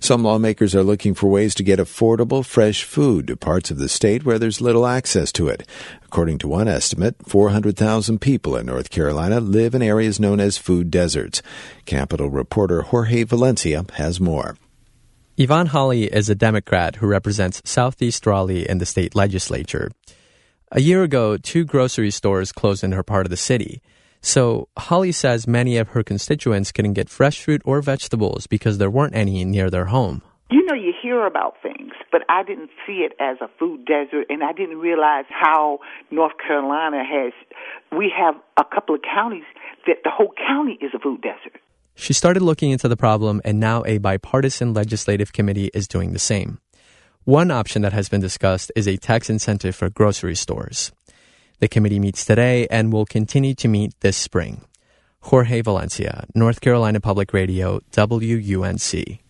Some lawmakers are looking for ways to get affordable, fresh food to parts of the state where there's little access to it. According to one estimate, 400,000 people in North Carolina live in areas known as food deserts. Capitol reporter Jorge Valencia has more. Yvonne Hawley is a Democrat who represents Southeast Raleigh in the state legislature. A year ago, 2 grocery stores closed in her part of the city. So Hawley says many of her constituents couldn't get fresh fruit or vegetables because there weren't any near their home. You know, you hear about things, but I didn't see it as a food desert, and I didn't realize how North Carolina we have a couple of counties that the whole county is a food desert. She started looking into the problem, and now a bipartisan legislative committee is doing the same. One option that has been discussed is a tax incentive for grocery stores. The committee meets today and will continue to meet this spring. Jorge Valencia, North Carolina Public Radio, WUNC.